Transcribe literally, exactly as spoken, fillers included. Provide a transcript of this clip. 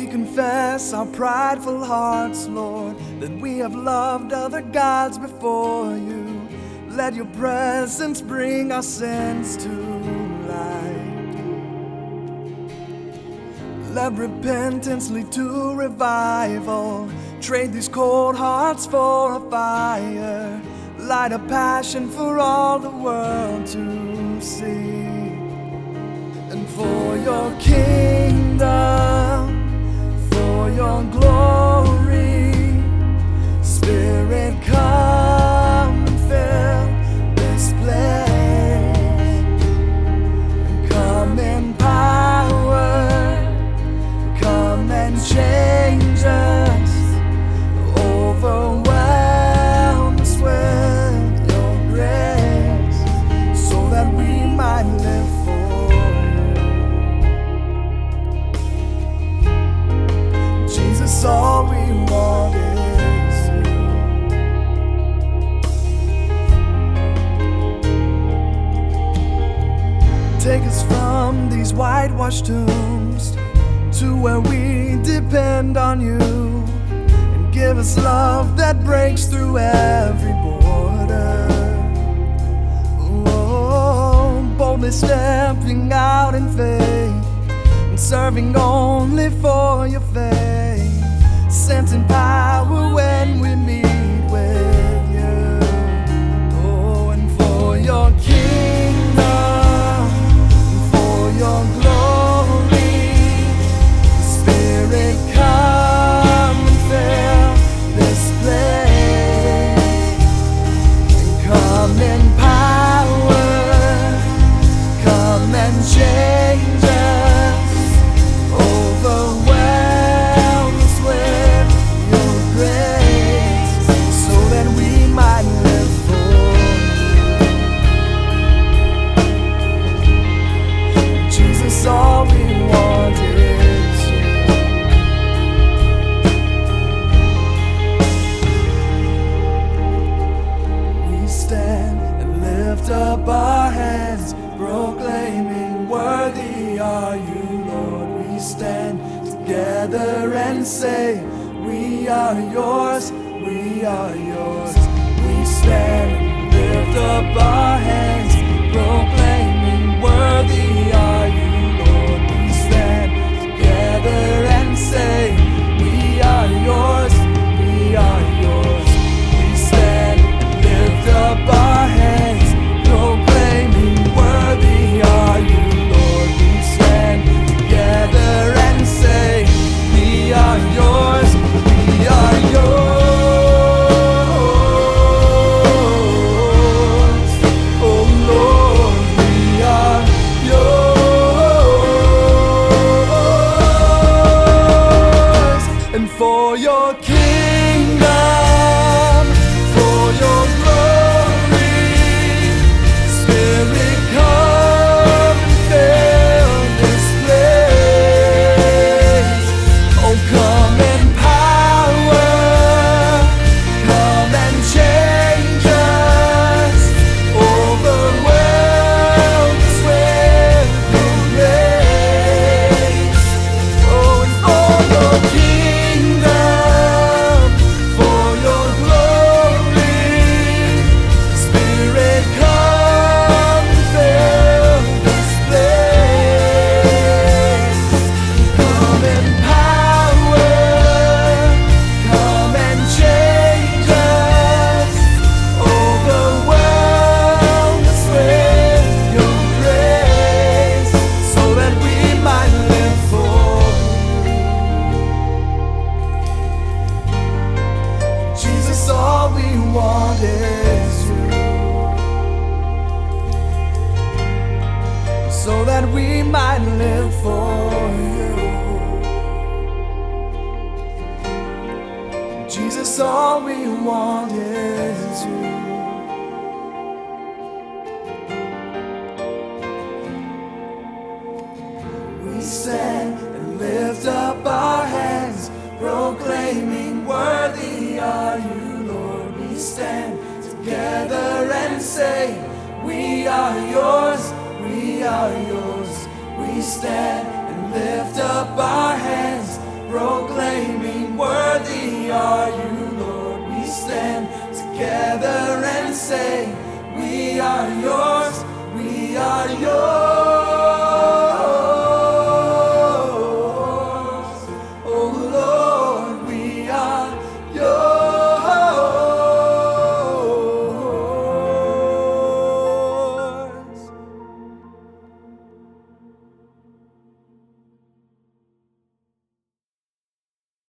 confess our prideful hearts, Lord, that we have loved other gods before you. Let your presence bring our sins to light. Let repentance lead to revival. Trade these cold hearts for a fire. Light a passion for all the world to see. And for your kingdom, for your glory, Spirit, come and fill this place. And come in power, come and change us, overwhelm us with your grace, so that we might live for you. Jesus, all we want is you. Take us from these whitewashed tombs to where we depend on you. Give us love that breaks through every border. Oh, boldly stepping out in faith and serving only for your faith. Sent in power when we meet with you. Oh, and for your kingdom, and for your glory, Spirit, come and fill this place. And come in power, come and change us, overwhelm us with your grace, so that we might live for you. Jesus, all we want is you. Stand and lift up our hands, proclaiming, worthy are you, Lord. We stand together and say, we are yours, we are yours. We stand and lift up our hands, proclaiming, worthy are you, Lord. We stand together and say, we are yours, we are yours. We stand and lift up our hands, proclaiming, worthy are you, Lord. We stand together and say, we are yours, we are yours. Oh Lord, we are yours. And for your kingdom, for your glory, Spirit, come and fill this place. Oh, come in power, come and change us, overwhelm us with your grace. Oh, and for your kingdom, for your glory, Spirit, come and fill this place. Come in power, come and change us, overwhelm us with your grace, so that we might live for you. Jesus, all we want is you, so that we might live for you. Jesus, all we want is you. We stand and lift up our hands, proclaiming, worthy are you, Lord. We stand together and say, we are yours, we are yours. We stand and lift up our hands, proclaiming, worthy are you, Lord. We stand together and say, we are yours, we are yours.